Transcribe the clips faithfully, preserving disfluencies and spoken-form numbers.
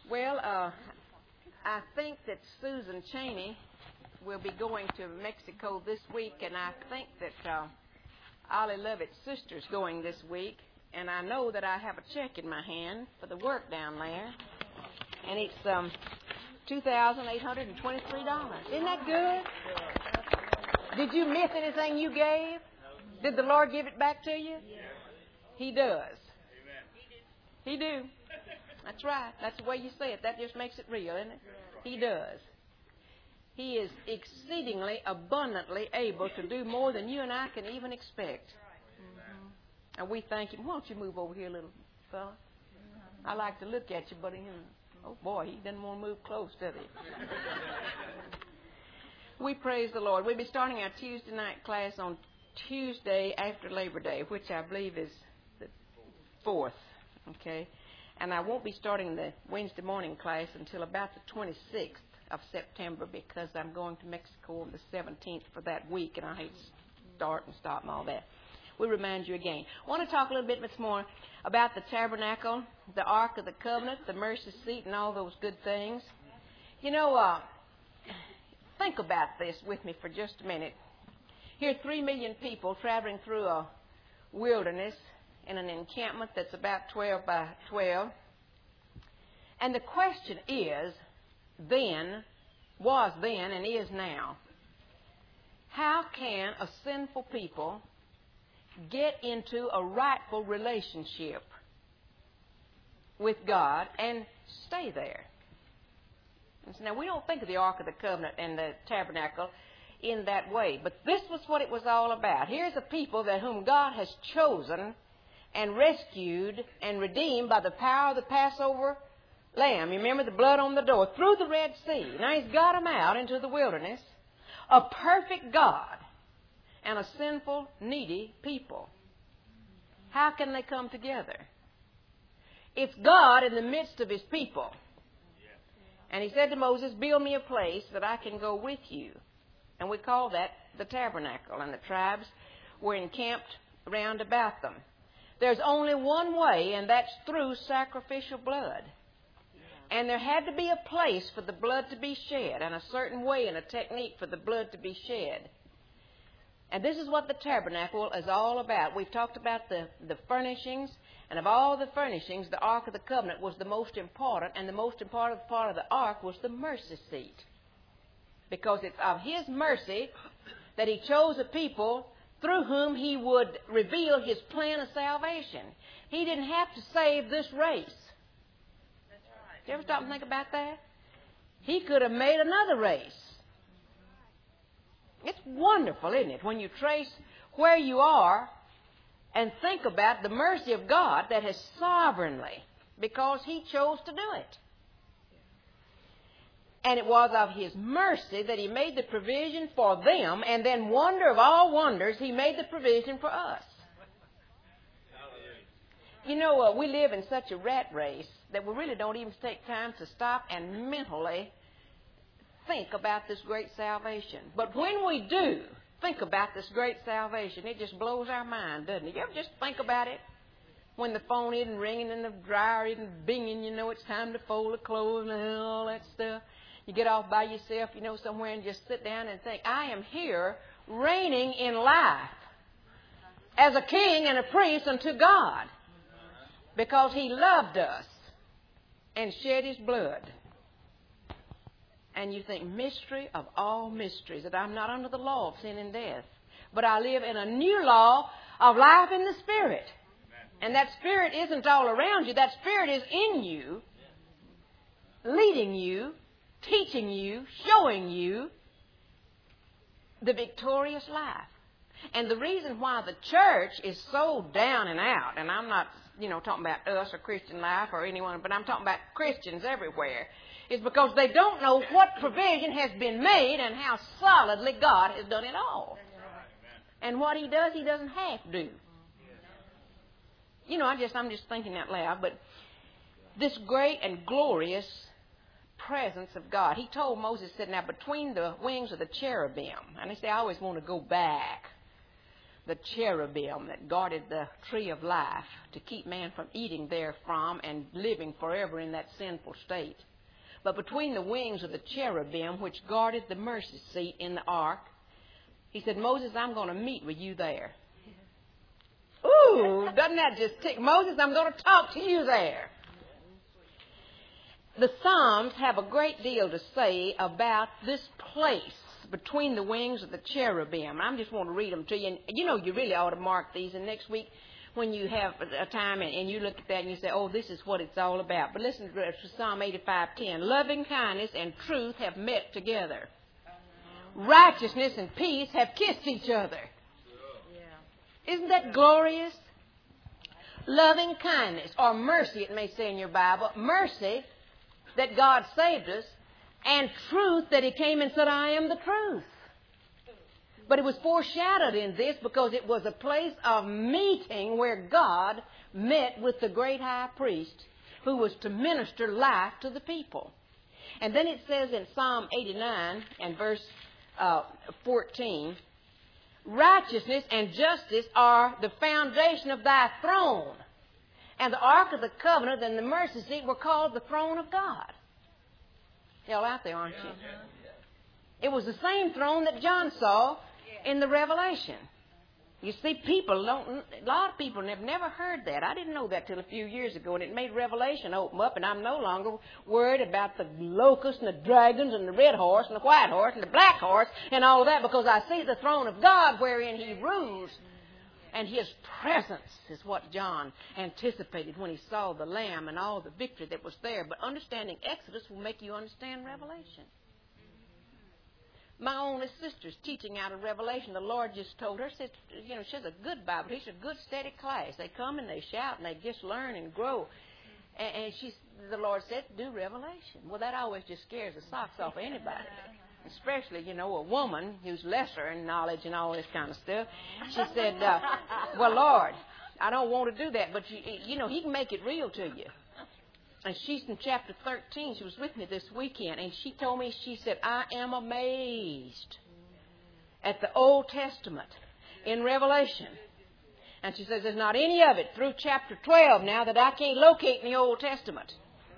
Well, uh, I think that Susan Cheney will be going to Mexico this week, and I think that uh, Ollie Lovett's sister's going this week, and I know that I have a check in my hand for the work down there, and it's um, two thousand eight hundred twenty-three dollars. Isn't that good? Did you miss anything you gave? Did the Lord give it back to you? He does. He do. That's right. That's the way you say it. That just makes it real, isn't it? He does. He is exceedingly abundantly able to do more than you and I can even expect. Mm-hmm. And we thank Him. Why don't you move over here, little fella? I like to look at you, but he, oh boy, he doesn't want to move close, does he? We praise the Lord. We'll be starting our Tuesday night class on Tuesday after Labor Day, which I believe is the fourth. Okay? And I won't be starting the Wednesday morning class until about the twenty-sixth of September because I'm going to Mexico on the seventeenth for that week, and I hate to start and stop and all that. We remind you again. I want to talk a little bit more about the tabernacle, the Ark of the Covenant, the mercy seat, and all those good things. You know, uh, think about this with me for just a minute. Here are three million people traveling through a wilderness in an encampment that's about twelve by twelve. And the question is, then, was then, and is now, how can a sinful people get into a rightful relationship with God and stay there? And so now, we don't think of the Ark of the Covenant and the tabernacle in that way, but this was what it was all about. Here's a people that whom God has chosen and rescued and redeemed by the power of the Passover lamb. You remember the blood on the door through the Red Sea. Now He's got them out into the wilderness, a perfect God and a sinful, needy people. How can they come together? It's God in the midst of His people. And He said to Moses, build me a place that I can go with you. And we call that the tabernacle, and the tribes were encamped round about them. There's only one way, and that's through sacrificial blood. And there had to be a place for the blood to be shed, and a certain way and a technique for the blood to be shed. And this is what the tabernacle is all about. We've talked about the, the furnishings, and of all the furnishings, the Ark of the Covenant was the most important, and the most important part of the Ark was the mercy seat. Because it's of His mercy that He chose a people through whom He would reveal His plan of salvation. He didn't have to save this race. That's right. Did you ever stop and think about that? He could have made another race. It's wonderful, isn't it, when you trace where you are and think about the mercy of God that has sovereignly, because He chose to do it. And it was of His mercy that He made the provision for them, and then, wonder of all wonders, He made the provision for us. You know, uh, we live in such a rat race that we really don't even take time to stop and mentally think about this great salvation. But when we do think about this great salvation, it just blows our mind, doesn't it? You ever just think about it? When the phone isn't ringing and the dryer isn't binging, you know it's time to fold the clothes and all that stuff. You get off by yourself, you know, somewhere and just sit down and think, I am here reigning in life as a king and a priest unto God because He loved us and shed His blood. And you think, mystery of all mysteries, that I'm not under the law of sin and death, but I live in a new law of life in the Spirit. And that Spirit isn't all around you. That Spirit is in you, leading you, teaching you, showing you the victorious life. And the reason why the church is so down and out, and I'm not, you know, talking about us or Christian life or anyone, but I'm talking about Christians everywhere, is because they don't know what provision has been made and how solidly God has done it all. And what He does, He doesn't have to do. You know, I just, I'm just thinking out loud, but this great and glorious presence of God. He told Moses, said, now between the wings of the cherubim, and they say, I always want to go back. the cherubim that guarded the tree of life to keep man from eating therefrom and living forever in that sinful state. But between the wings of the cherubim which guarded the mercy seat in the ark, he said, Moses, I'm going to meet with you there. Ooh, doesn't that just tick? Moses, I'm going to talk to you there. The Psalms have a great deal to say about this place between the wings of the cherubim. I just want to read them to you. And you know, you really ought to mark these. And next week, when you have a time and, and you look at that and you say, oh, this is what it's all about. But listen to Psalm eighty-five ten. Loving kindness and truth have met together. Righteousness and peace have kissed each other. Isn't that glorious? Loving kindness, or mercy, it may say in your Bible. Mercy that God saved us, and truth that He came and said, I am the truth. But it was foreshadowed in this because it was a place of meeting where God met with the great high priest who was to minister life to the people. And then it says in Psalm eighty-nine and verse uh, fourteen, righteousness and justice are the foundation of thy throne. And the Ark of the Covenant and the mercy seat were called the throne of God. Y'all out there, aren't you? It was the same throne that John saw in the Revelation. You see, people don't, a lot of people have never heard that. I didn't know that till a few years ago, and it made Revelation open up, and I'm no longer worried about the locusts and the dragons and the red horse and the white horse and the black horse and all of that, because I see the throne of God wherein He rules. And His presence is what John anticipated when he saw the Lamb and all the victory that was there. But understanding Exodus will make you understand Revelation. My oldest sister's teaching out of Revelation. The Lord just told her, said, you know, she has a good Bible. She's a good, steady class. They come and they shout and they just learn and grow. And, and she, the Lord said, do Revelation. Well, that always just scares the socks off of anybody. Especially, you know, a woman who's lesser in knowledge and all this kind of stuff. She said, uh, well, Lord, I don't want to do that, but, you, you know, He can make it real to you. And she's in chapter thirteen. She was with me this weekend, and she told me, she said, I am amazed at the Old Testament in Revelation. And she says, there's not any of it through chapter twelve now that I can't locate in the Old Testament.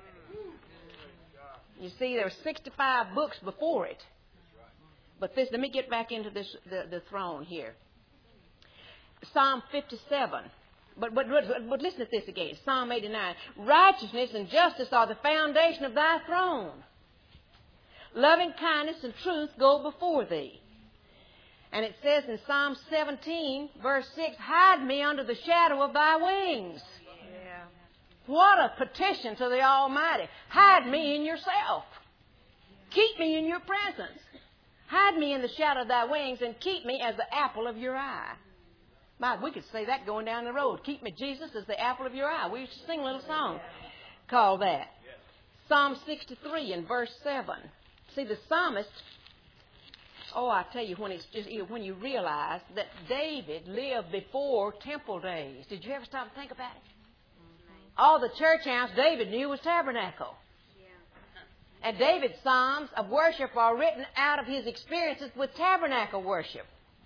You see, there were sixty-five books before it. But this, let me get back into this, the, the throne here. Psalm fifty-seven. But, but, but listen to this again. Psalm eighty-nine. Righteousness and justice are the foundation of thy throne. Loving kindness and truth go before thee. And it says in Psalm seventeen, verse six, hide me under the shadow of thy wings. Yeah. What a petition to the Almighty. Hide me in yourself. Keep me in your presence. Hide me in the shadow of thy wings and keep me as the apple of your eye. My, we could say that going down the road. Keep me, Jesus, as the apple of your eye. We used to sing a little song called that. Psalm sixty-three and verse seven. See, the psalmist, oh, I tell you, when it's just when you realize that David lived before temple days. Did you ever stop and think about it? All the church house David knew was tabernacle. And David's psalms of worship are written out of his experiences with tabernacle worship.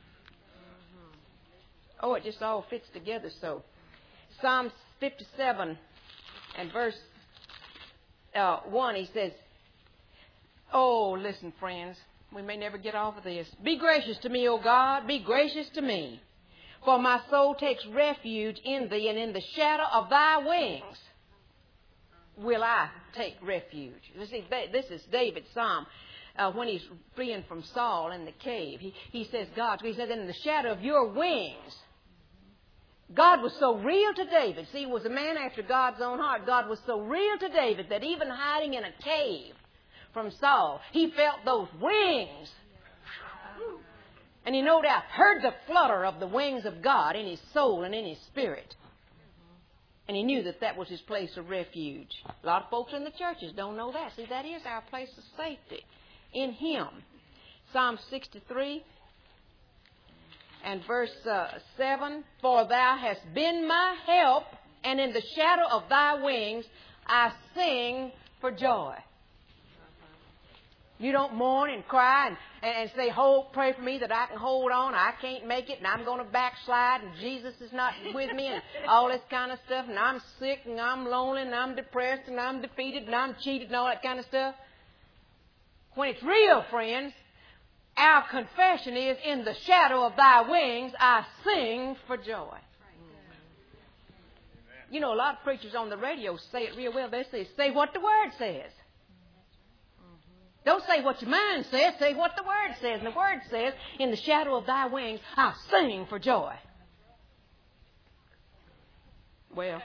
Oh, it just all fits together so. Psalm fifty-seven and verse uh, one, he says, oh, listen, friends, we may never get off of this. Be gracious to me, O God, be gracious to me. For my soul takes refuge in thee, and in the shadow of thy wings will I take refuge. You see, this is David's psalm. Uh, when he's freeing from Saul in the cave, he, he says, God, he says, in the shadow of your wings. God was so real to David. See, he was a man after God's own heart. God was so real to David that even hiding in a cave from Saul, he felt those wings. And he no doubt heard the flutter of the wings of God in his soul and in his spirit. And he knew that that was his place of refuge. A lot of folks in the churches don't know that. See, that is our place of safety in Him. Psalm sixty-three and verse uh, seven. For thou hast been my help, and in the shadow of thy wings I sing for joy. You don't mourn and cry and, and, and say, hold, pray for me that I can hold on. I can't make it and I'm going to backslide and Jesus is not with me and all this kind of stuff. And I'm sick and I'm lonely and I'm depressed and I'm defeated and I'm cheated and all that kind of stuff. When it's real, friends, our confession is, in the shadow of thy wings, I sing for joy. You know, a lot of preachers on the radio say it real well. They say, say what the Word says. Don't say what your mind says. Say what the Word says. And the Word says, in the shadow of thy wings, I'll sing for joy. Well,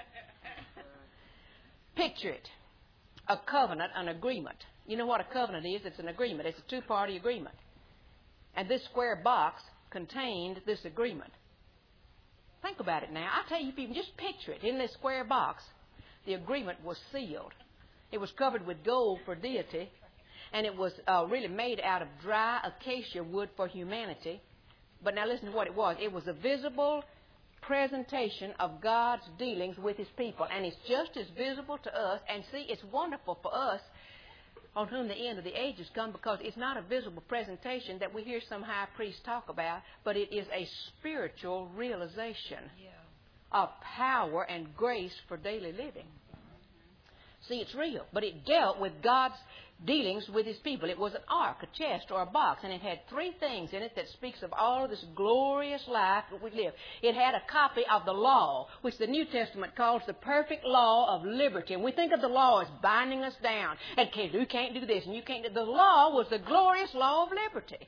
picture it. A covenant, an agreement. You know what a covenant is? It's an agreement. It's a two-party agreement. And this square box contained this agreement. Think about it now. I tell you, people, just picture it. In this square box, the agreement was sealed. It was covered with gold for deity. And it was uh, really made out of dry acacia wood for humanity. But now listen to what it was. It was a visible presentation of God's dealings with His people. And it's just as visible to us. And see, it's wonderful for us on whom the end of the ages come, because it's not a visible presentation that we hear some high priest talk about, but it is a spiritual realization yeah. of power and grace for daily living. See, it's real, but it dealt with God's dealings with His people. It was an ark, a chest, or a box, and it had three things in it that speaks of all of this glorious life that we live. It had a copy of the law, which the New Testament calls the perfect law of liberty. And we think of the law as binding us down. And you can't do this, and you can't do... The law was the glorious law of liberty.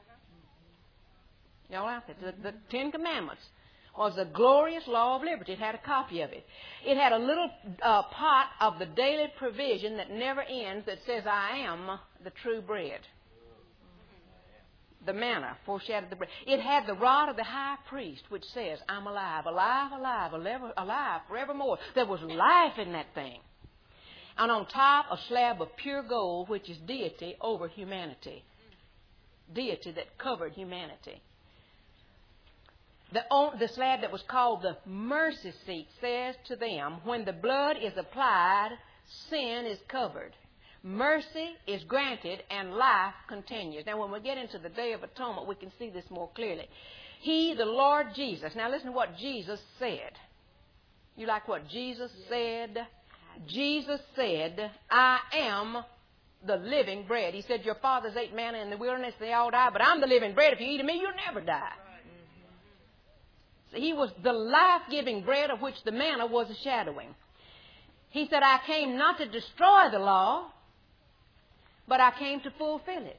Y'all out there? The, the Ten Commandments was the glorious law of liberty. It had a copy of it. It had a little uh, pot of the daily provision that never ends that says, I am the true bread. The manna foreshadowed the bread. It had the rod of the high priest, which says, I'm alive, alive, alive, alive, alive forevermore. There was life in that thing. And on top, a slab of pure gold, which is deity over humanity. Deity that covered humanity. The, the slab that was called the mercy seat says to them, when the blood is applied, sin is covered. Mercy is granted and life continues. Now, when we get into the Day of Atonement, we can see this more clearly. He, the Lord Jesus. Now, listen to what Jesus said. You like what Jesus said? Jesus said, I am the living bread. He said, your fathers ate manna in the wilderness, they all died, but I'm the living bread. If you eat of me, you'll never die. He was the life-giving bread of which the manna was a shadowing. He said, I came not to destroy the law, but I came to fulfill it.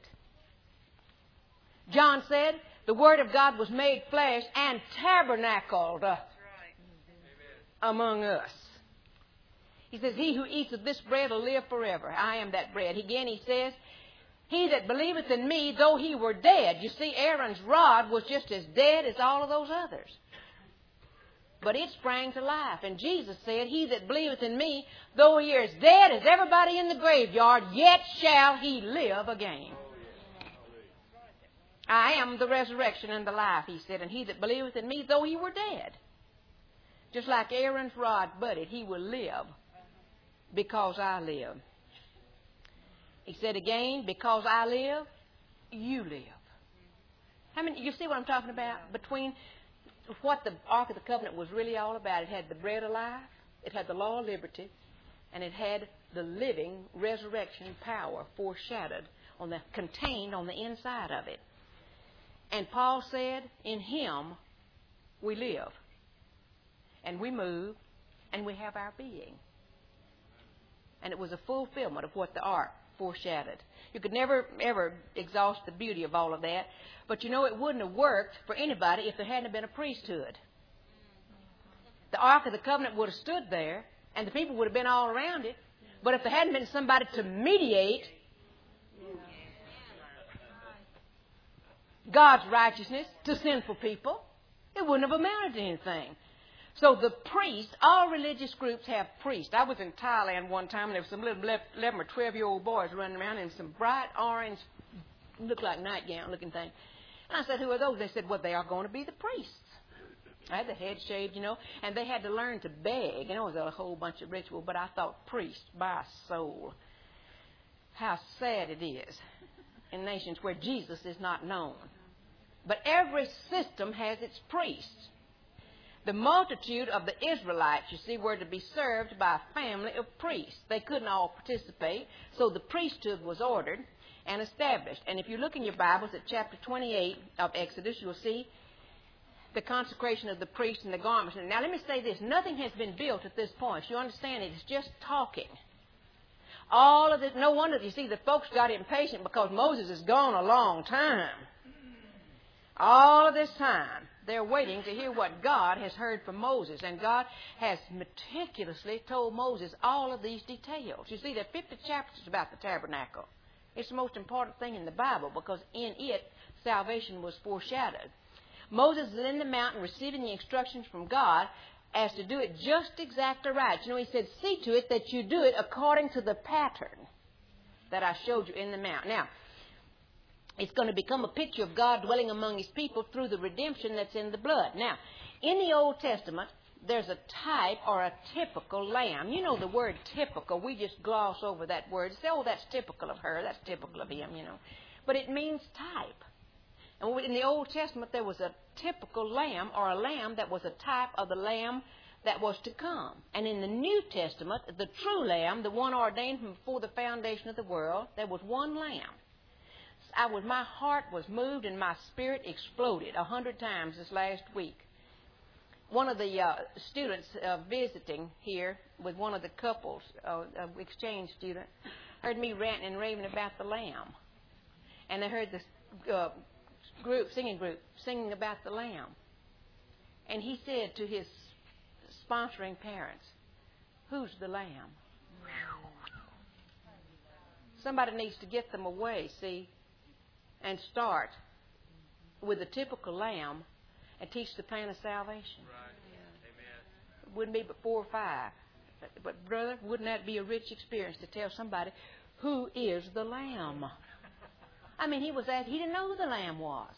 John said, the Word of God was made flesh and tabernacled uh, among us. He says, he who eats of this bread will live forever. I am that bread. Again, he says, he that believeth in me, though he were dead. You see, Aaron's rod was just as dead as all of those others. But it sprang to life. And Jesus said, he that believeth in me, though he is dead as everybody in the graveyard, yet shall he live again. I am the resurrection and the life, he said, and he that believeth in me, though he were dead. Just like Aaron's rod budded, he will live because I live. He said again, because I live, you live. How many, you see what I'm talking about? Between what the Ark of the Covenant was really all about. It had the bread of life, it had the law of liberty, and it had the living resurrection power foreshadowed, on the contained on the inside of it. And Paul said, in Him we live, and we move, and we have our being. And it was a fulfillment of what the Ark foreshadowed. You could never, ever exhaust the beauty of all of that. But you know, it wouldn't have worked for anybody if there hadn't been a priesthood. The Ark of the Covenant would have stood there, and the people would have been all around it. But if there hadn't been somebody to mediate God's righteousness to sinful people, it wouldn't have amounted to anything. So the priest, all religious groups have priests. I was in Thailand one time, and there were some little eleven or twelve-year-old boys running around in some bright orange, looked like nightgown looking thing. And I said, who are those? They said, well, they are going to be the priests. I had the head shaved, you know, and they had to learn to beg. You know, it was a whole bunch of ritual, but I thought, priest, by soul, how sad it is in nations where Jesus is not known. But every system has its priests. The multitude of the Israelites, you see, were to be served by a family of priests. They couldn't all participate, so the priesthood was ordered and established. And if you look in your Bibles at chapter twenty-eight of Exodus, you'll see the consecration of the priests and the garments. Now, let me say this. Nothing has been built at this point. You understand it? It's just talking. All of this, no wonder, you see, the folks got impatient because Moses is gone a long time. All of this time, they're waiting to hear what God has heard from Moses. And God has meticulously told Moses all of these details. You see, there are fifty chapters about the tabernacle. It's the most important thing in the Bible because in it, salvation was foreshadowed. Moses is in the mountain receiving the instructions from God as to do it just exactly right. You know, he said, see to it that you do it according to the pattern that I showed you in the mount. Now, it's going to become a picture of God dwelling among his people through the redemption that's in the blood. Now, in the Old Testament, there's a type or a typical lamb. You know the word typical. We just gloss over that word. Say, oh, that's typical of her. That's typical of him, you know. But it means type. And in the Old Testament, there was a typical lamb or a lamb that was a type of the lamb that was to come. And in the New Testament, the true lamb, the one ordained from before the foundation of the world, there was one lamb. I was, my heart was moved and my spirit exploded a hundred times this last week. One of the uh, students uh, visiting here with one of the couples, uh, uh, exchange student, heard me ranting and raving about the lamb. And they heard this uh, group, singing group, singing about the lamb. And he said to his sponsoring parents, who's the lamb? Somebody needs to get them away, see, and start with the typical lamb and teach the plan of salvation. Right. Amen. It wouldn't be but four or five. But, but, brother, wouldn't that be a rich experience to tell somebody who is the lamb? I mean, he was asked, he didn't know who the lamb was.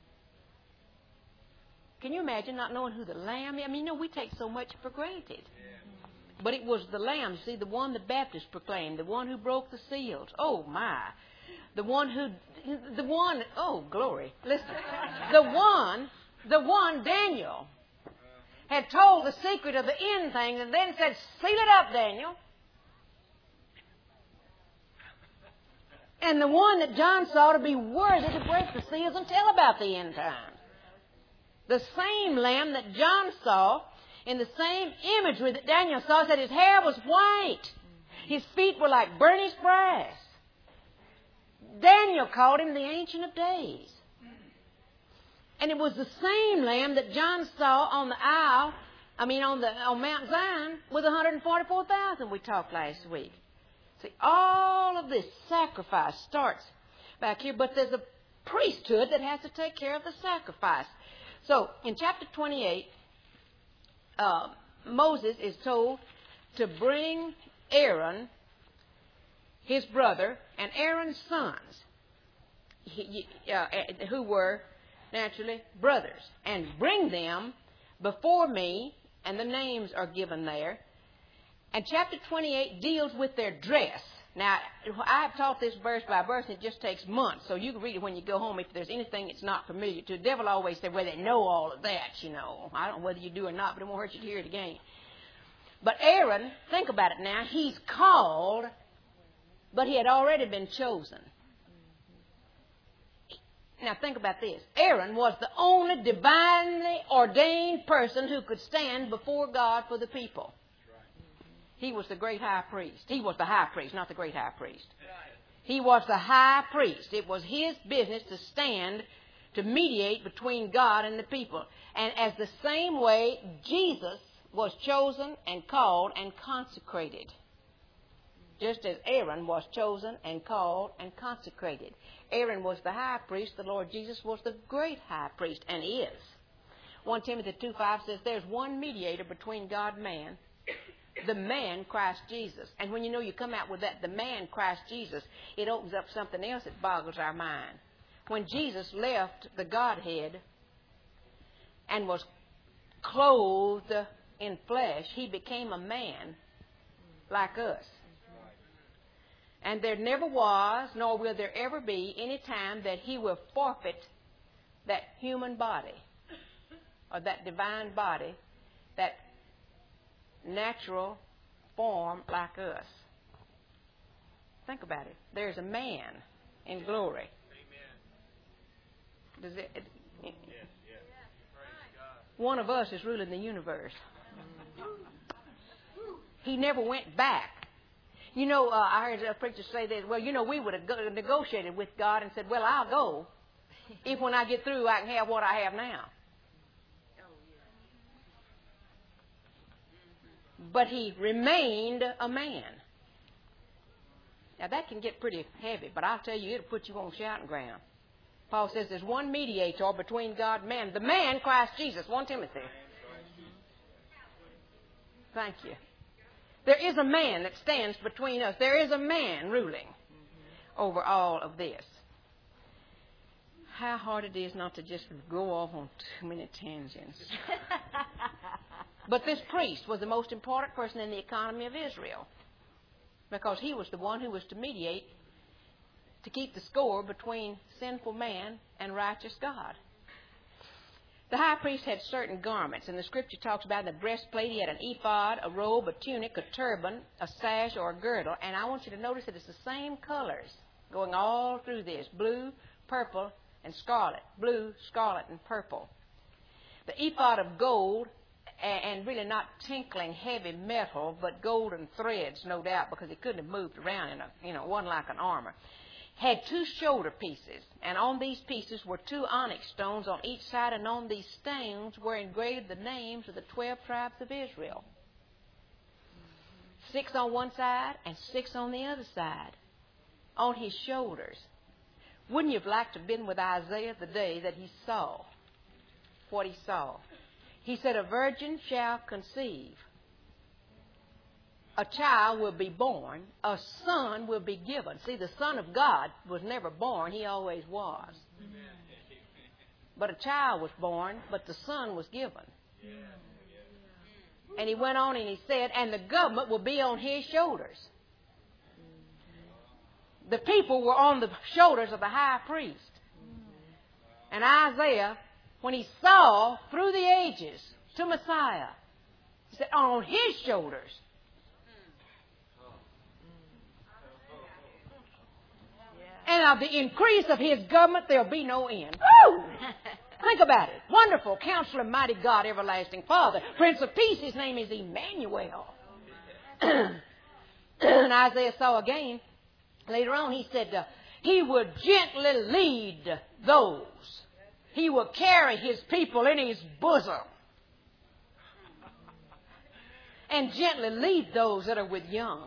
Can you imagine not knowing who the lamb is? I mean, you know, we take so much for granted. Yeah. But it was the lamb, see, the one the Baptist proclaimed, the one who broke the seals. Oh, my. The one who, the one, oh, glory. Listen. The one, the one, Daniel, had told the secret of the end thing and then said, seal it up, Daniel. And the one that John saw to be worthy to break the seals and tell about the end time. The same lamb that John saw in the same imagery that Daniel saw said his hair was white. His feet were like burnished brass. Daniel called him the Ancient of Days. And it was the same lamb that John saw on the isle, I mean on the on Mount Zion with one hundred forty-four thousand we talked last week. See, all of this sacrifice starts back here, but there's a priesthood that has to take care of the sacrifice. So, in chapter twenty-eight, uh, Moses is told to bring Aaron, his brother, and Aaron's sons, he, uh, who were naturally brothers, and bring them before me, and the names are given there. And chapter twenty-eight deals with their dress. Now, I've taught this verse by verse, and it just takes months, so you can read it when you go home if there's anything that's not familiar to. The devil always said, well, they know all of that, you know. I don't know whether you do or not, but it won't hurt you to hear it again. But Aaron, think about it now, he's called, but he had already been chosen. Now, think about this. Aaron was the only divinely ordained person who could stand before God for the people. He was the great high priest. He was the high priest, not the great high priest. He was the high priest. It was his business to stand, to mediate between God and the people. And as the same way, Jesus was chosen and called and consecrated. Just as Aaron was chosen and called and consecrated. Aaron was the high priest. The Lord Jesus was the great high priest, and is. First Timothy two five says there's one mediator between God and man, the man Christ Jesus. And when you know you come out with that, the man Christ Jesus, it opens up something else that boggles our mind. When Jesus left the Godhead and was clothed in flesh, he became a man like us. And there never was, nor will there ever be, any time that he will forfeit that human body, or that divine body, that natural form like us. Think about it. There's a man in glory. Does it, it, it, one of us is ruling the universe. He never went back. You know, uh, I heard a preacher say that, well, you know, we would have go- negotiated with God and said, well, I'll go if when I get through I can have what I have now. But he remained a man. Now, that can get pretty heavy, but I'll tell you, it'll put you on shouting ground. Paul says there's one mediator between God and man, the man, Christ Jesus, First Timothy. Thank you. There is a man that stands between us. There is a man ruling over all of this. How hard it is not to just go off on too many tangents. But this priest was the most important person in the economy of Israel, because he was the one who was to mediate, to keep the score between sinful man and righteous God. The high priest had certain garments, and the scripture talks about the breastplate. He had an ephod, a robe, a tunic, a turban, a sash, or a girdle. And I want you to notice that it's the same colors going all through this: blue, purple, and scarlet. Blue, scarlet, and purple. The ephod of gold, and really not tinkling heavy metal, but golden threads, no doubt, because it couldn't have moved around in a, you know, one like an armor, had two shoulder pieces, and on these pieces were two onyx stones on each side, and on these stones were engraved the names of the twelve tribes of Israel. Six on one side and six on the other side, on his shoulders. Wouldn't you have liked to have been with Isaiah the day that he saw what he saw? He said, a virgin shall conceive. A child will be born. A son will be given. See, the Son of God was never born. He always was. Amen. But a child was born, but the son was given. Yeah. And he went on and he said, and the government will be on his shoulders. The people were on the shoulders of the high priest. And Isaiah, when he saw through the ages to Messiah, he said, on his shoulders. And of the increase of his government, there'll be no end. Woo! Think about it. Wonderful Counselor, Mighty God, Everlasting Father, Prince of Peace, his name is Emmanuel. And Isaiah saw again, later on, he said, uh, he would gently lead those. He will carry his people in his bosom. And gently lead those that are with young.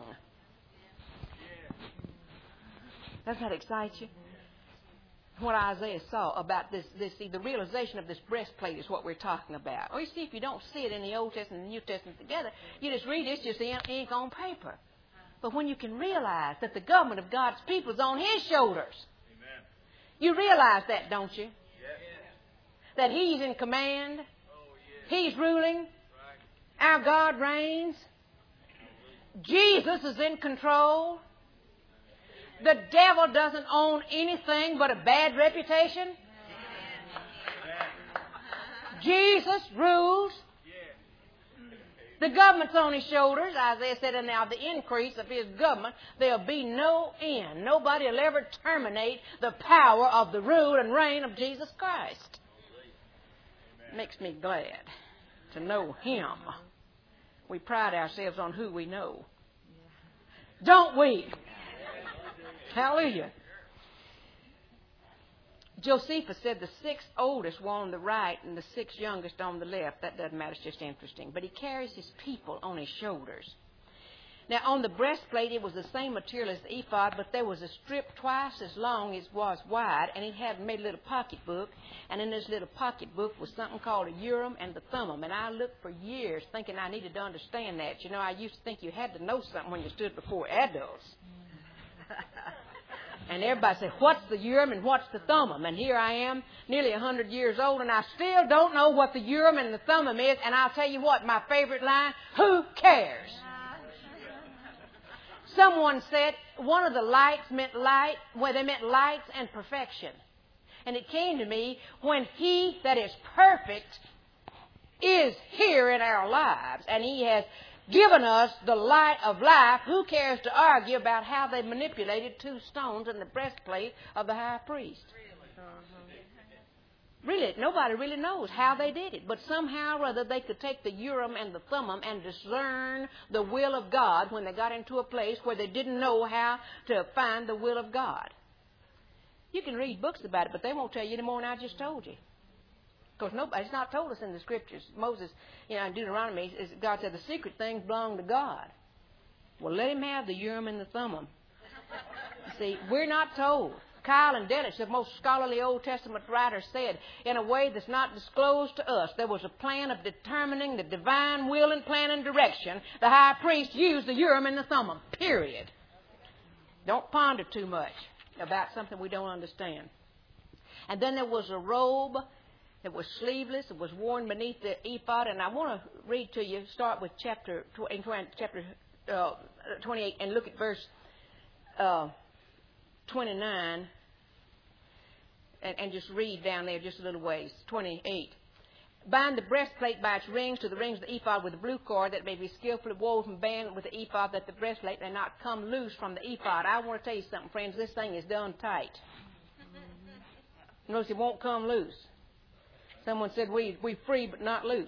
Doesn't that excite you? What Isaiah saw about this, this, see, the realization of this breastplate is what we're talking about. Or you see, if you don't see it in the Old Testament and the New Testament together, you just read it, it's just ink on paper. But when you can realize that the government of God's people is on his shoulders, amen, you realize that, don't you? Yes. That he's in command. Oh, yes. He's ruling. Right. Our God reigns. Jesus is in control. The devil doesn't own anything but a bad reputation. Jesus rules. The government's on his shoulders. Isaiah said, and now the increase of his government, there'll be no end. Nobody will ever terminate the power of the rule and reign of Jesus Christ. It makes me glad to know him. We pride ourselves on who we know. Don't we? Hallelujah. Josephus said the six oldest were on the right and the six youngest on the left. That doesn't matter. It's just interesting. But he carries his people on his shoulders. Now, on the breastplate, it was the same material as the ephod, but there was a strip twice as long as was wide, and it had made a little pocketbook. And in this little pocketbook was something called a Urim and the Thummim. And I looked for years thinking I needed to understand that. You know, I used to think you had to know something when you stood before adults. And everybody said, what's the Urim and what's the Thummim? And here I am, nearly one hundred years old, and I still don't know what the Urim and the Thummim is. And I'll tell you what, my favorite line, who cares? Someone said one of the lights meant light, well, they meant lights and perfection. And it came to me, when He that is perfect is here in our lives, and He has given us the light of life, who cares to argue about how they manipulated two stones in the breastplate of the high priest? Really, nobody really knows how they did it. But somehow or other they could take the Urim and the Thummim and discern the will of God when they got into a place where they didn't know how to find the will of God. You can read books about it, but they won't tell you any more than I just told you. Because nobody's not told us in the Scriptures. Moses, you know, in Deuteronomy, is God said the secret things belong to God. Well, let Him have the Urim and the Thummim. See, we're not told. Kyle and Dennis, the most scholarly Old Testament writer, said, in a way that's not disclosed to us, there was a plan of determining the divine will and plan and direction. The high priest used the Urim and the Thummim, period. Don't ponder too much about something we don't understand. And then there was a robe that was sleeveless. It was worn beneath the ephod. And I want to read to you, start with chapter, chapter uh, twenty-eight, and look at verse uh, twenty-nine. And, and just read down there just a little ways. twenty-eight. Bind the breastplate by its rings to the rings of the ephod with a blue cord, that may be skillfully woven, band with the ephod, that the breastplate may not come loose from the ephod. I want to tell you something, friends. This thing is done tight. Notice it won't come loose. Someone said we we free but not loose.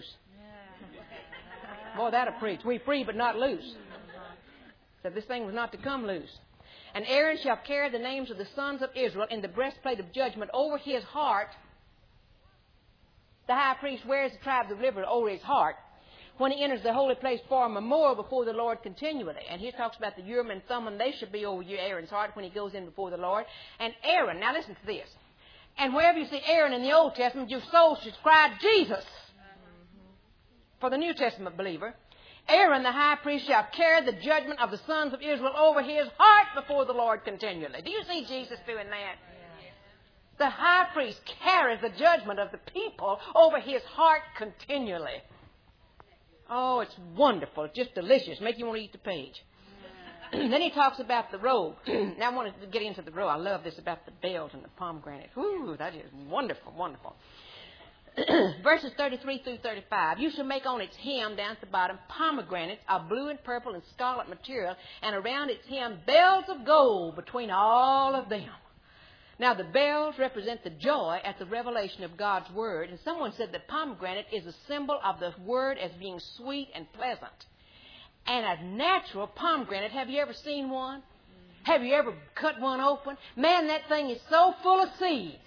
Boy, that'll preach. We free but not loose. So this thing was not to come loose. And Aaron shall carry the names of the sons of Israel in the breastplate of judgment over his heart. The high priest wears the tribes of Israel over his heart when he enters the holy place for a memorial before the Lord continually. And he talks about the Urim and Thummim. They should be over Aaron's heart when he goes in before the Lord. And Aaron, now listen to this. And wherever you see Aaron in the Old Testament, your soul should cry Jesus. For the New Testament believer, Aaron the high priest shall carry the judgment of the sons of Israel over his heart before the Lord continually. Do you see Jesus doing that? The high priest carries the judgment of the people over his heart continually. Oh, it's wonderful. It's just delicious. Make you want to eat the page. Then he talks about the robe. Now I want to get into the robe. I love this about the bells and the pomegranate. Ooh, that is wonderful, wonderful. Verses thirty-three through thirty-five. You shall make on its hem down at the bottom pomegranates of blue and purple and scarlet material, and around its hem bells of gold between all of them. Now the bells represent the joy at the revelation of God's Word. And someone said that pomegranate is a symbol of the Word as being sweet and pleasant. And a natural pomegranate, have you ever seen one? Have you ever cut one open? Man, that thing is so full of seeds.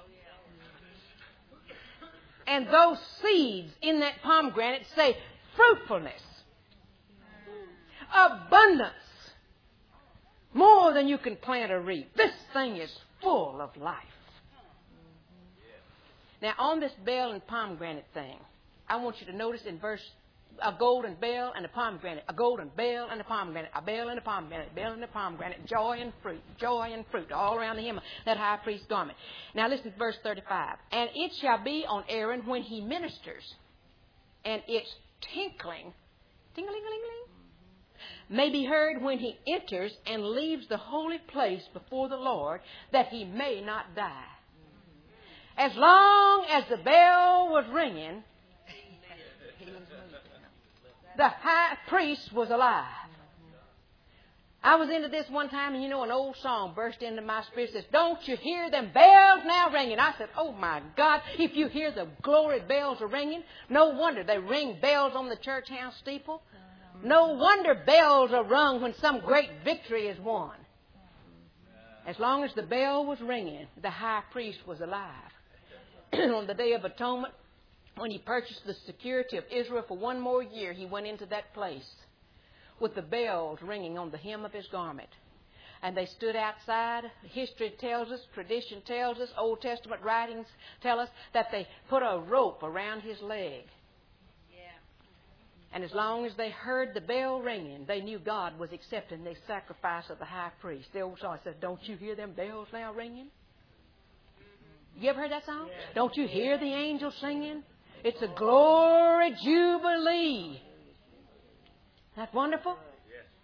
And those seeds in that pomegranate say fruitfulness, abundance, more than you can plant or reap. This thing is full of life. Now, on this bell and pomegranate thing, I want you to notice in verse, a golden bell and a pomegranate, a golden bell and a pomegranate, a bell and a pomegranate, a bell and a pomegranate, joy and fruit, joy and fruit, all around the hem of that high priest's garment. Now listen to verse thirty-five. And it shall be on Aaron when he ministers, and its tinkling, ting-a-ling-a-ling-a-ling, may be heard when he enters and leaves the holy place before the Lord, that he may not die. As long as the bell was ringing, the high priest was alive. I was into this one time, and you know, an old song burst into my spirit. Says, "Don't you hear them bells now ringing?" I said, "Oh my God, if you hear the glory bells are ringing, no wonder they ring bells on the church house steeple. No wonder bells are rung when some great victory is won." As long as the bell was ringing, the high priest was alive. On the Day of Atonement, when he purchased the security of Israel for one more year, he went into that place with the bells ringing on the hem of his garment. And they stood outside. History tells us, tradition tells us, Old Testament writings tell us that they put a rope around his leg. And as long as they heard the bell ringing, they knew God was accepting the sacrifice of the high priest. The old song says, "Don't you hear them bells now ringing?" You ever heard that song? Yeah. Don't you hear the angels singing? It's a glory jubilee. Isn't that wonderful? Yes, yes, yes.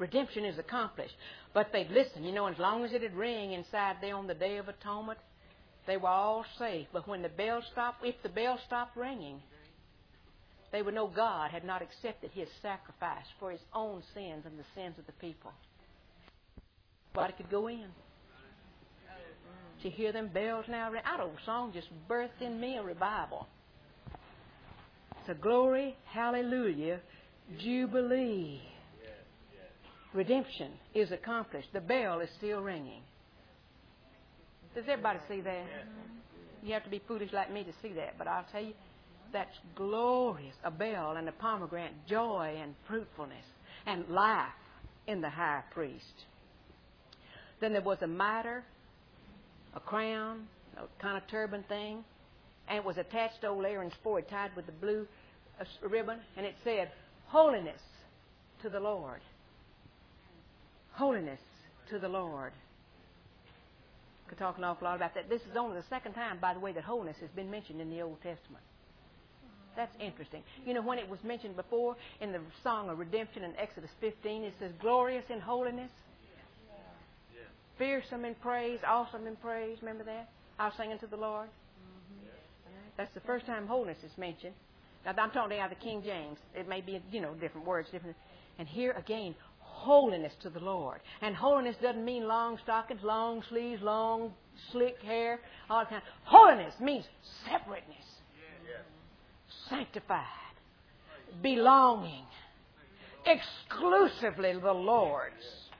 Redemption is accomplished. But they'd listen, you know, as long as it would ring inside there on the Day of Atonement, they were all safe. But when the bell stopped, if the bell stopped ringing, they would know God had not accepted His sacrifice for His own sins and the sins of the people. Nobody could go in. To hear them bells now ring, that old song just birthed in me a revival. It's a glory, hallelujah, jubilee. Redemption is accomplished. The bell is still ringing. Does everybody see that? You have to be foolish like me to see that, but I'll tell you, that's glorious. A bell and a pomegranate, joy and fruitfulness and life in the high priest. Then there was a mitre, a crown, a kind of turban thing, and it was attached to old Aaron's forehead, tied with the blue uh, ribbon, and it said, Holiness to the Lord. Holiness to the Lord. Could talk an awful lot about that. This is only the second time, by the way, that holiness has been mentioned in the Old Testament. That's interesting. You know, when it was mentioned before in the Song of Redemption in Exodus fifteen, it says, glorious in holiness, fearsome in praise, awesome in praise. Remember that? I was singing to the Lord. That's the first time holiness is mentioned. Now, I'm talking out of the King James. It may be, you know, different words, different. And here again, holiness to the Lord. And holiness doesn't mean long stockings, long sleeves, long slick hair, all that kind. Holiness means separateness, sanctified, belonging, exclusively the Lord's.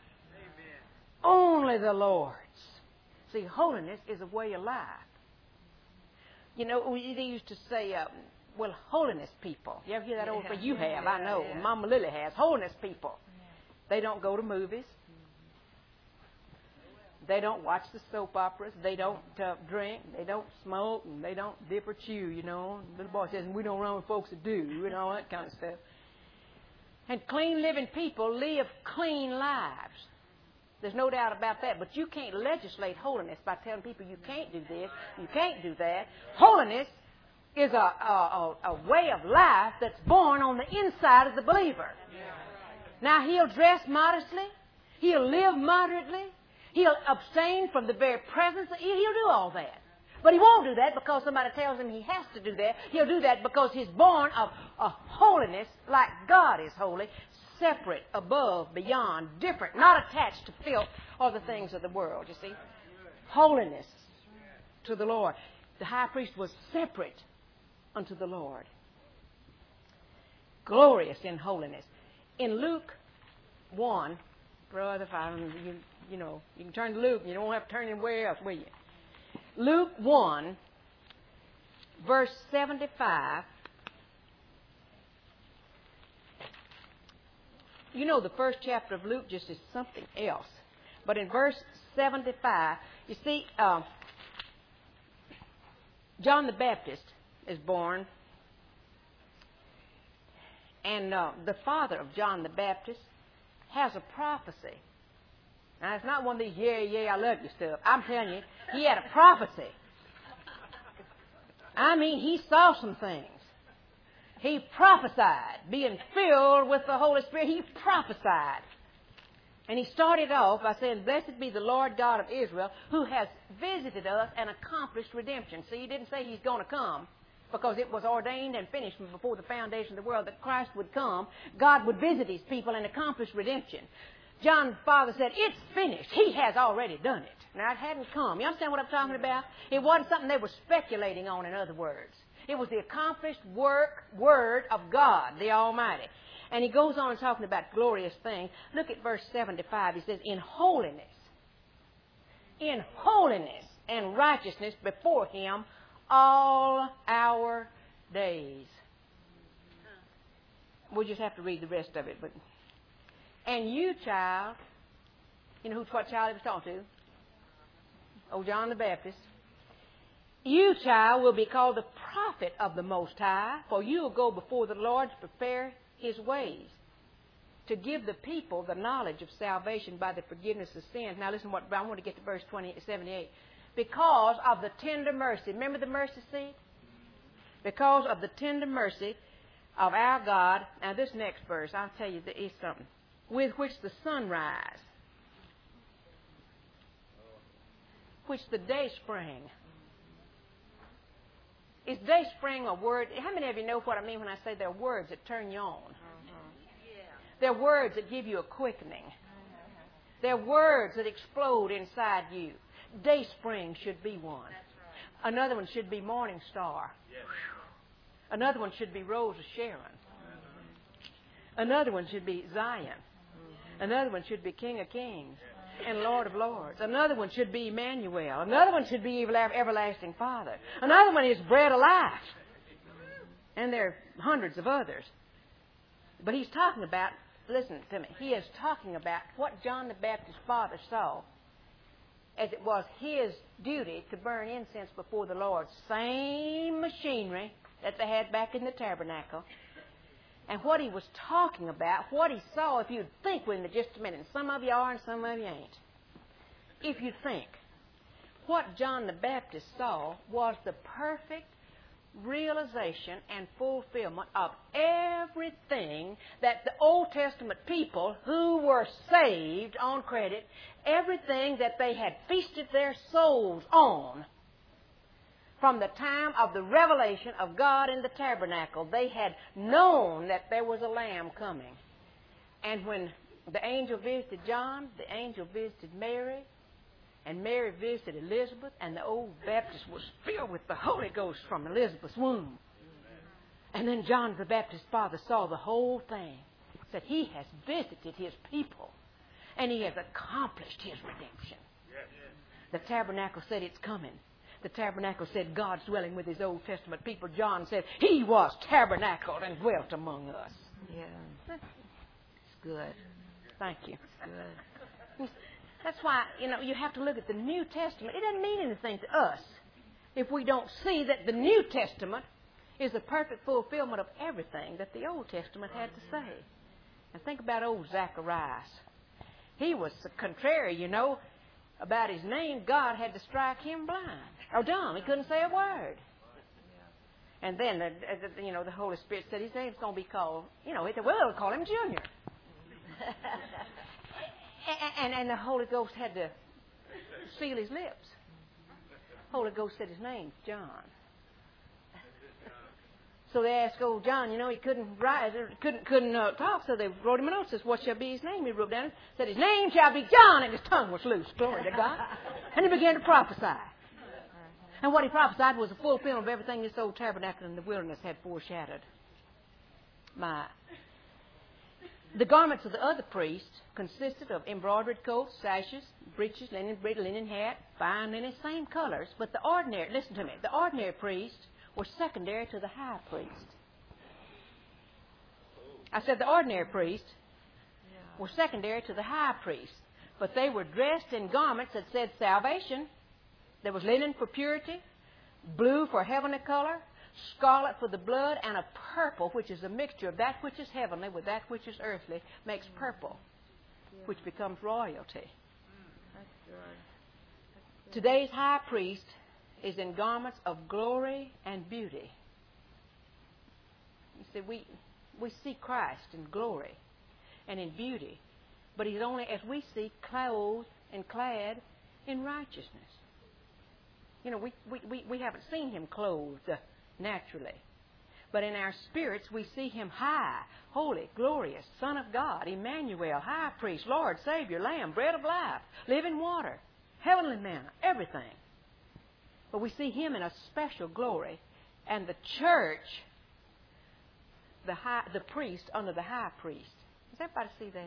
Only the Lord's. See, holiness is a way of life. You know, they used to say, uh, well, holiness people. You ever hear that old phrase? You have, I know. Yeah. Mama Lily has. Holiness people. They don't go to movies. They don't watch the soap operas. They don't uh, drink. They don't smoke. And they don't dip or chew, you know. And little boy says, we don't run with folks that do, and all that kind of stuff. And clean living people live clean lives. There's no doubt about that. But you can't legislate holiness by telling people you can't do this, you can't do that. Holiness is a, a, a, a way of life that's born on the inside of the believer. Now, he'll dress modestly. He'll live moderately. He'll abstain from the very presence. He'll do all that. But he won't do that because somebody tells him he has to do that. He'll do that because he's born of a holiness like God is holy, separate, above, beyond, different, not attached to filth or the things of the world, you see. Holiness to the Lord. The high priest was separate unto the Lord. Glorious in holiness. In Luke one, brother, if I, you, you know, you can turn to Luke, and you don't have to turn anywhere else, will you? Luke one, verse seventy-five. You know, the first chapter of Luke just is something else. But in verse seventy-five, you see, uh, John the Baptist is born. And uh, the father of John the Baptist has a prophecy. Now, it's not one of these, yeah, yeah, I love you stuff. I'm telling you, he had a prophecy. I mean, he saw some things. He prophesied, being filled with the Holy Spirit. He prophesied. And he started off by saying, blessed be the Lord God of Israel, who has visited us and accomplished redemption. See, he didn't say he's going to come, because it was ordained and finished from before the foundation of the world that Christ would come. God would visit his people and accomplish redemption. John's father said, it's finished. He has already done it. Now, it hadn't come. You understand what I'm talking about? It wasn't something they were speculating on, in other words. It was the accomplished work, word of God, the Almighty. And he goes on talking about glorious things. Look at verse seventy-five. He says, in holiness, in holiness and righteousness before him all our days. We'll just have to read the rest of it. But and you, child, you know who's what child he was talking to? Oh, John the Baptist. You, child, will be called the prophet of the Most High, for you will go before the Lord to prepare his ways, to give the people the knowledge of salvation by the forgiveness of sins. Now listen, what I want to get to verse twenty, seventy-eight. Because of the tender mercy. Remember the mercy seat? Because of the tender mercy of our God. Now this next verse, I'll tell you, there is something. with which the sun rise, which the day spring. Is day spring a word? How many of you know what I mean when I say they're words that turn you on? They're words that give you a quickening. They're words that explode inside you. Day spring should be one. Another one should be morning star. Another one should be Rose of Sharon. Another one should be Zion. Another one should be King of Kings and Lord of Lords. Another one should be Emmanuel. Another one should be Everlasting Father. Another one is Bread of Life. And there are hundreds of others. But he's talking about, listen to me, he is talking about what John the Baptist's father saw as it was his duty to burn incense before the Lord. Same machinery that they had back in the tabernacle. And what he was talking about, what he saw, if you'd think with me just a minute, and some of you are and some of you ain't. If you think, what John the Baptist saw was the perfect realization and fulfillment of everything that the Old Testament people who were saved on credit, everything that they had feasted their souls on from the time of the revelation of God in the tabernacle. They had known that there was a lamb coming. And when the angel visited John, the angel visited Mary, and Mary visited Elizabeth, and the old Baptist was filled with the Holy Ghost from Elizabeth's womb. And then John the Baptist's father saw the whole thing. Said, he has visited his people, and he has accomplished his redemption. The tabernacle said it's coming. The tabernacle said God's dwelling with his Old Testament people. John said he was tabernacled and dwelt among us. Yeah. It's good. Thank you. It's good. That's why, you know, you have to look at the New Testament. It doesn't mean anything to us if we don't see that the New Testament is the perfect fulfillment of everything that the Old Testament had to say. And think about old Zacharias. He was contrary, you know, about his name. God had to strike him blind or dumb. He couldn't say a word. And then, uh, you know, the Holy Spirit said his name's going to be called, you know, well, they'll call him Junior. And, and the Holy Ghost had to seal his lips. Holy Ghost said his name's John. So they asked old John, you know, he couldn't write, couldn't couldn't uh, talk, so they wrote him a note. Says, what shall be his name? He wrote down, said his name shall be John, and his tongue was loose. Glory to God. And he began to prophesy. And what he prophesied was a fulfillment of everything this old tabernacle in the wilderness had foreshadowed. My. The garments of the other priests consisted of embroidered coats, sashes, breeches, linen, linen hat, fine linen, same colors. But the ordinary, listen to me, the ordinary priests were secondary to the high priest. I said the ordinary priests were secondary to the high priest. But they were dressed in garments that said salvation. There was linen for purity, blue for heavenly color, scarlet for the blood, and a purple, which is a mixture of that which is heavenly with that which is earthly, makes purple, which becomes royalty. Today's high priest is in garments of glory and beauty. You see, we, we see Christ in glory and in beauty, but he's only, as we see, clothed and clad in righteousness. You know, we, we, we, we haven't seen him clothed uh, naturally. But in our spirits, we see him high, holy, glorious, Son of God, Emmanuel, High Priest, Lord, Savior, Lamb, Bread of Life, Living Water, Heavenly Manna, everything. But we see him in a special glory, and the church, the high, the priest under the high priest. Does everybody see that?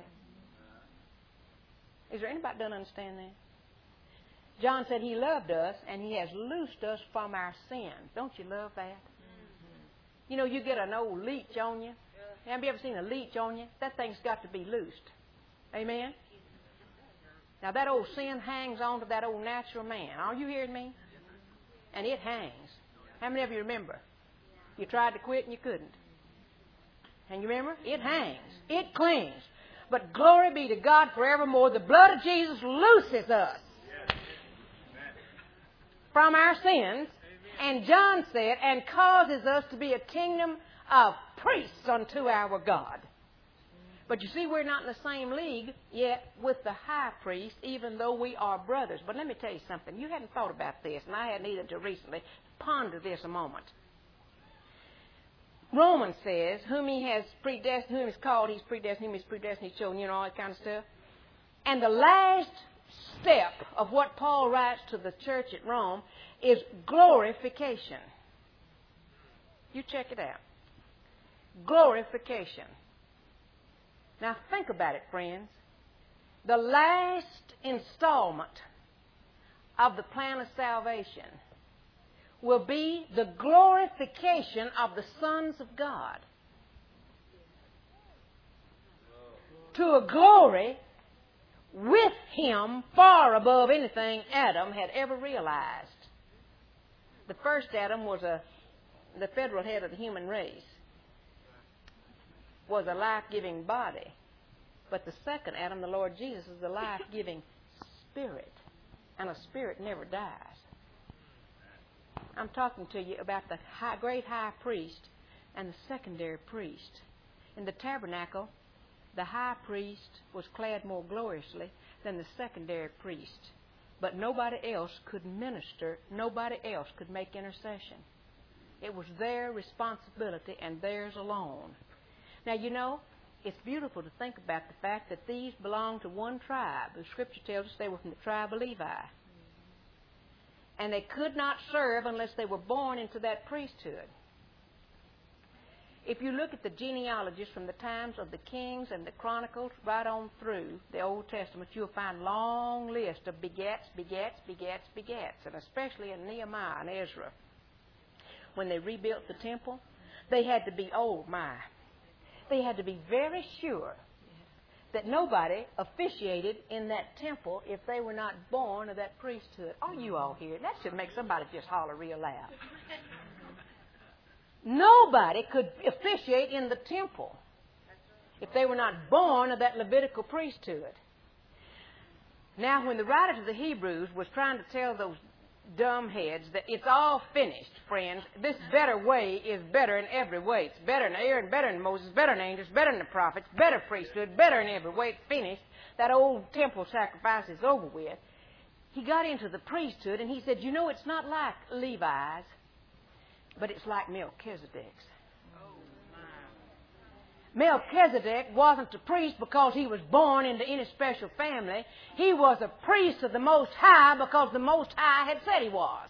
Is there anybody that doesn't understand that? John said he loved us, and he has loosed us from our sins. Don't you love that? Mm-hmm. You know, you get an old leech on you. Yeah. Have you ever seen a leech on you? That thing's got to be loosed. Amen? Now, that old sin hangs on to that old natural man. Are you hearing me? And it hangs. How many of you remember? You tried to quit and you couldn't. And you remember? It hangs. It clings. But glory be to God forevermore. The blood of Jesus looses us from our sins, and John said, and causes us to be a kingdom of priests unto our God. But you see, we're not in the same league yet with the high priest, even though we are brothers. But let me tell you something. You hadn't thought about this, and I hadn't either until recently. Ponder this a moment. Romans says, whom he has predestined, whom he's called, he's predestined, whom he's predestined, he's chosen, you know, all that kind of stuff. And the last step of what Paul writes to the church at Rome is glorification. You check it out. Glorification. Now think about it, friends. The last installment of the plan of salvation will be the glorification of the sons of God to a glory with Him far above anything Adam had ever realized. The first Adam was a the federal head of the human race, was a life-giving body. But the second Adam, the Lord Jesus, is a life-giving spirit. And a spirit never dies. I'm talking to you about the high, great high priest and the secondary priest. In the tabernacle, the high priest was clad more gloriously than the secondary priest. But nobody else could minister. Nobody else could make intercession. It was their responsibility and theirs alone. Now, you know, it's beautiful to think about the fact that these belong to one tribe. The Scripture tells us they were from the tribe of Levi. And they could not serve unless they were born into that priesthood. If you look at the genealogies from the times of the Kings and the Chronicles right on through the Old Testament, you'll find long list of begats, begats, begats, begats, and especially in Nehemiah and Ezra. When they rebuilt the temple, they had to be, oh my, they had to be very sure that nobody officiated in that temple if they were not born of that priesthood. Are you all here? That should make somebody just holler real loud. Nobody could officiate in the temple if they were not born of that Levitical priesthood. Now, when the writer to the Hebrews was trying to tell those dumb heads that it's all finished, friends, this better way is better in every way. It's better than Aaron, better than Moses, better than angels, better than the prophets, better priesthood, better in every way. It's finished. That old temple sacrifice is over with. He got into the priesthood and he said, you know, it's not like Levi's, but it's like Melchizedek's. Melchizedek wasn't a priest because he was born into any special family. He was a priest of the Most High because the Most High had said he was.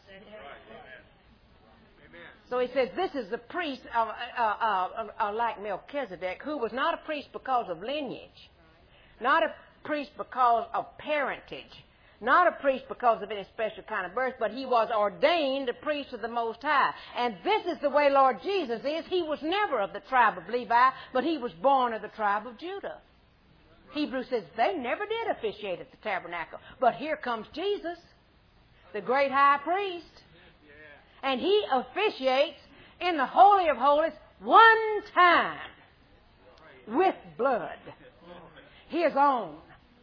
So he says this is the priest of, uh, uh, uh, like Melchizedek, who was not a priest because of lineage, not a priest because of parentage, not a priest because of any special kind of birth, but he was ordained a priest of the Most High. And this is the way Lord Jesus is. He was never of the tribe of Levi, but he was born of the tribe of Judah. Hebrews says they never did officiate at the tabernacle. But here comes Jesus, the great high priest. And he officiates in the Holy of Holies one time with blood. His own.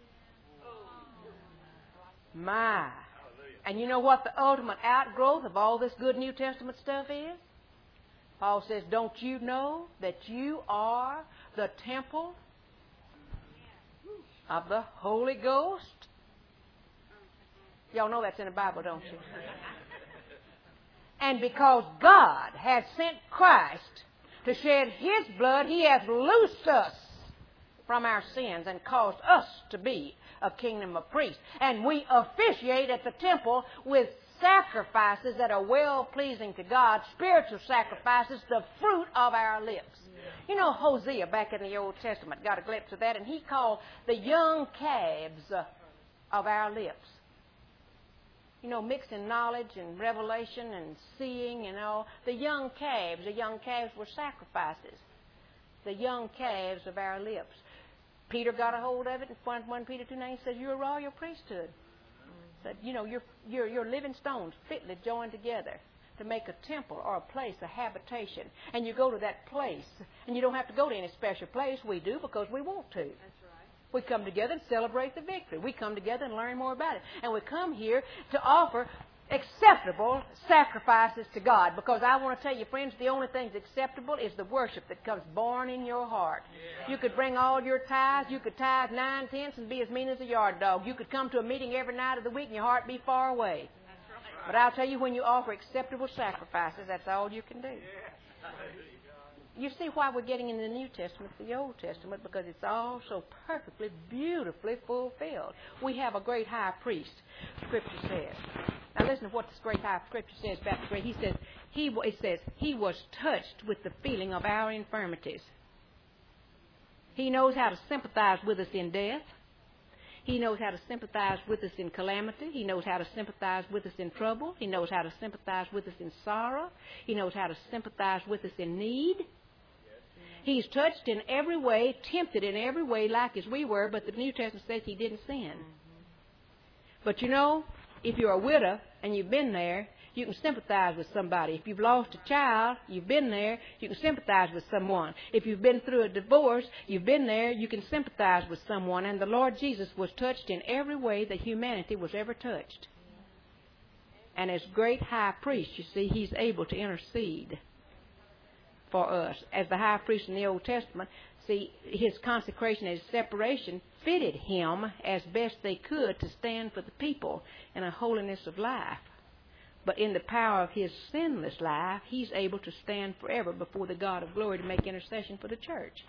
My. And you know what the ultimate outgrowth of all this good New Testament stuff is? Paul says, don't you know that you are the temple of the Holy Ghost? Y'all know that's in the Bible, don't you? And because God has sent Christ to shed His blood, He has loosed us from our sins and caused us to be a kingdom of priests. And we officiate at the temple with sacrifices that are well-pleasing to God, spiritual sacrifices, the fruit of our lips. You know, Hosea back in the Old Testament got a glimpse of that, and he called the young calves of our lips. You know, mixing knowledge and revelation and seeing and all. The young calves, the young calves were sacrifices. The young calves of our lips. Peter got a hold of it in First Peter two nine says, you're a royal priesthood. Said, you know, you're, you're, you're living stones fitly joined together to make a temple or a place, a habitation. And you go to that place, and you don't have to go to any special place. We do because we want to. That's right. We come together and celebrate the victory. We come together and learn more about it. And we come here to offer acceptable sacrifices to God. Because I want to tell you, friends, the only thing that's acceptable is the worship that comes born in your heart. You could bring all your tithes. You could tithe nine tenths and be as mean as a yard dog. You could come to a meeting every night of the week and your heart be far away. But I'll tell you, when you offer acceptable sacrifices, that's all you can do. You see why we're getting in the New Testament, the Old Testament, because it's all so perfectly, beautifully fulfilled. We have a great high priest, Scripture says. Now listen to what this great high Scripture says about the great. He says, he, it says, he was touched with the feeling of our infirmities. He knows how to sympathize with us in death. He knows how to sympathize with us in calamity. He knows how to sympathize with us in trouble. He knows how to sympathize with us in sorrow. He knows how to sympathize with us in need. He's touched in every way, tempted in every way like as we were, but the New Testament says he didn't sin. But you know, if you're a widow and you've been there, you can sympathize with somebody. If you've lost a child, you've been there, you can sympathize with someone. If you've been through a divorce, you've been there, you can sympathize with someone. And the Lord Jesus was touched in every way that humanity was ever touched. And as great high priest, you see, he's able to intercede for us. As the high priest in the Old Testament, see, his consecration and his separation fitted him as best they could to stand for the people in a holiness of life. But in the power of his sinless life, he's able to stand forever before the God of glory to make intercession for the church.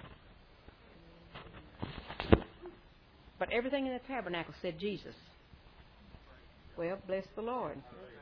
But everything in the tabernacle said Jesus. Well, bless the Lord.